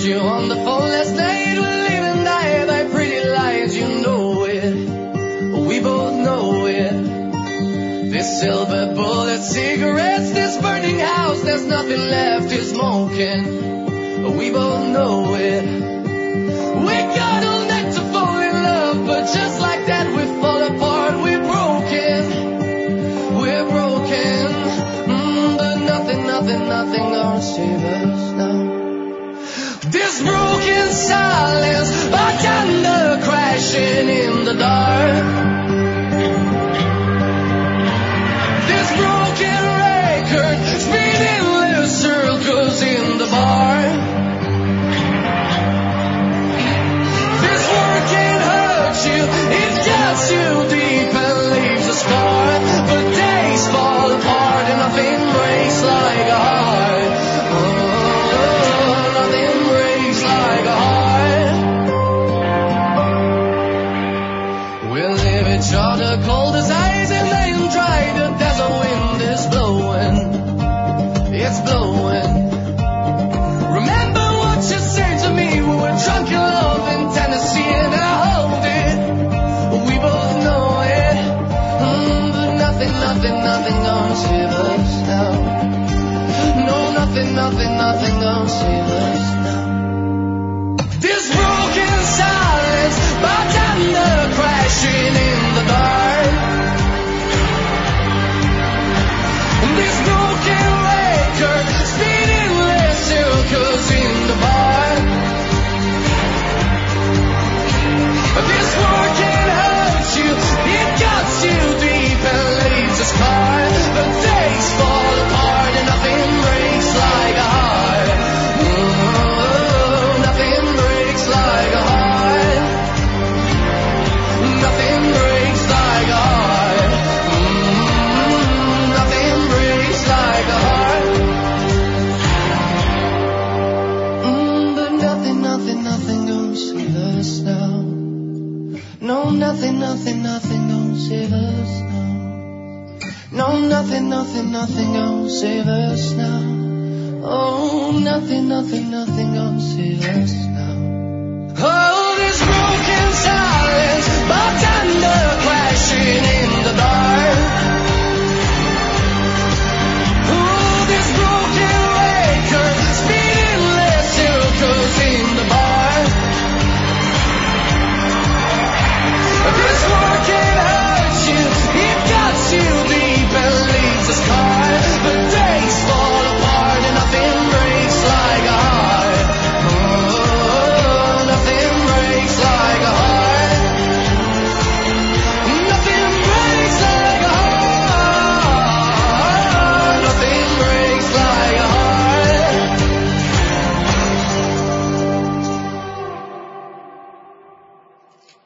you on the phone last night. We'll live and die by pretty lies, you know it. We both know it. This silver bullet cigarettes, this burning house, there's nothing left to smoking. We both know it. We got all night to fall in love, but just like that we fall apart. We're broken. But nothing gonna save us now. This broken silence, a thunder crashing in the dark. This broken record, spinning little circles in the bar. This work can hurt you, it cuts you deep and leaves a scar. But days fall apart and nothing breaks like a heart. Oh, nothing breaks like a heart. We'll leave each other cold as ice and then dry. The desert wind is blowing. It's blowing. Remember what you said to me. We were drunk in love in Tennessee and I hold it. We both know it. But nothing gonna save us now. No, nothing gonna save us now. This broken silence, by thunder crashing in the dark. This broken record, spinning little circles in the bar. This work can hurt you, it cuts you deep and leaves a scar. But days fall apart and nothing breaks like a heart. Oh, nothing breaks like a heart. Nothing breaks like a heart. Nothing breaks like a heart. But nothing gonna save us now. No, nothing gonna save us now. No, nothing gonna save us now. Oh, nothing gonna save us now.